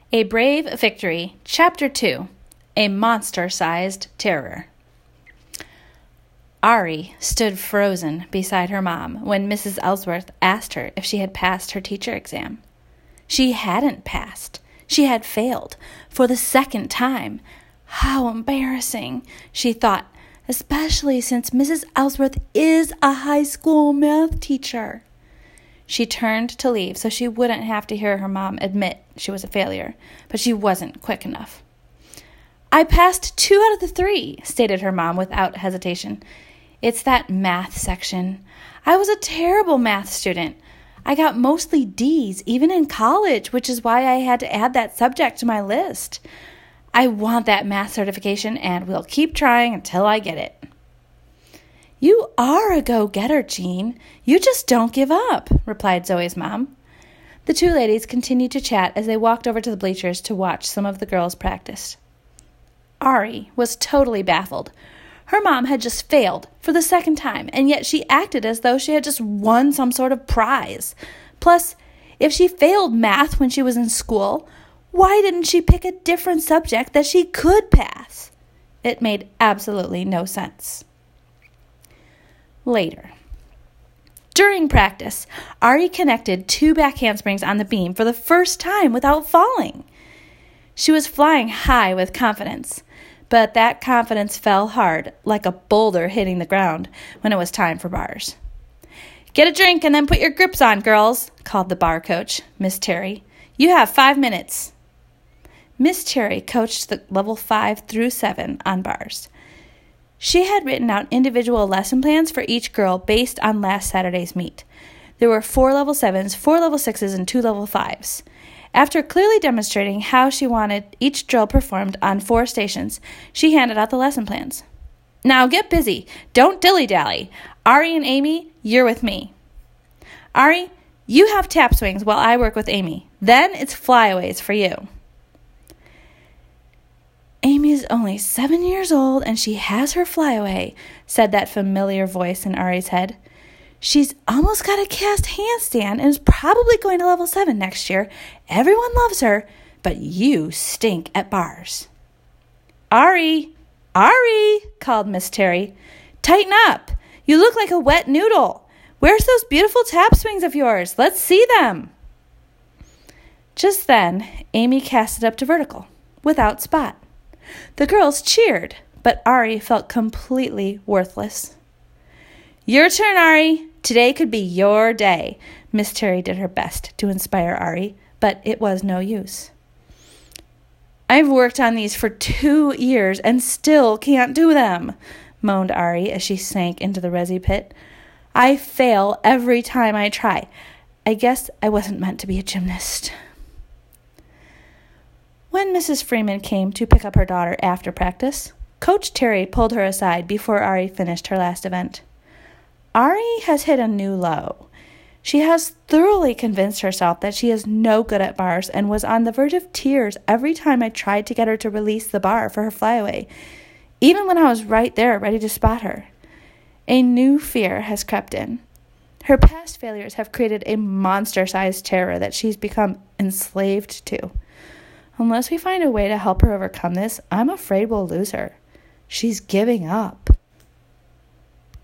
A Brave Victory, Chapter 2, A Monster-Sized Terror. Ari stood frozen beside her mom when Mrs. Ellsworth asked her if she had passed her teacher exam. She hadn't passed. She had failed for the second time. How embarrassing, she thought, especially since Mrs. Ellsworth is a high school math teacher. She turned to leave so she wouldn't have to hear her mom admit she was a failure, but she wasn't quick enough. "I passed 2 out of the 3, stated her mom without hesitation. "It's that math section. I was a terrible math student. I got mostly D's, even in college, which is why I had to add that subject to my list. I want that math certification, and will keep trying until I get it." "You are a go-getter, Jean. You just don't give up," replied Zoe's mom. The two ladies continued to chat as they walked over to the bleachers to watch some of the girls practice. Ari was totally baffled. Her mom had just failed for the second time, and yet she acted as though she had just won some sort of prize. Plus, if she failed math when she was in school, why didn't she pick a different subject that she could pass? It made absolutely no sense. Later. During practice, Ari connected 2 back handsprings on the beam for the first time without falling. She was flying high with confidence, but that confidence fell hard, like a boulder hitting the ground, when it was time for bars. "Get a drink and then put your grips on, girls," called the bar coach, Miss Terry. "You have 5 minutes." Miss Terry coached the level 5 through 7 on bars. She had written out individual lesson plans for each girl based on last Saturday's meet. There were 4 level 7s, 4 level 6s, and 2 level 5s. After clearly demonstrating how she wanted each drill performed on 4 stations, she handed out the lesson plans. "Now get busy. Don't dilly-dally. Ari and Amy, you're with me. Ari, you have tap swings while I work with Amy. Then it's flyaways for you." "Amy is only 7 years old, and she has her flyaway," said that familiar voice in Ari's head. "She's almost got a cast handstand and is probably going to level 7 next year. Everyone loves her, but you stink at bars." "Ari! Ari!" called Miss Terry. "Tighten up! You look like a wet noodle. Where's those beautiful tap swings of yours? Let's see them." Just then, Amy cast it up to vertical, without spot. The girls cheered, but Ari felt completely worthless. "Your turn, Ari. Today could be your day." Miss Terry did her best to inspire Ari, but it was no use. "I've worked on these for 2 years and still can't do them," moaned Ari as she sank into the resi pit. "I fail every time I try. I guess I wasn't meant to be a gymnast." When Mrs. Freeman came to pick up her daughter after practice, Coach Terry pulled her aside before Ari finished her last event. Ari has hit a new low. She has thoroughly convinced herself that she is no good at bars and was on the verge of tears every time I tried to get her to release the bar for her flyaway, even when I was right there ready to spot her. A new fear has crept in. Her past failures have created a monster-sized terror that she's become enslaved to. Unless we find a way to help her overcome this, I'm afraid we'll lose her. She's giving up.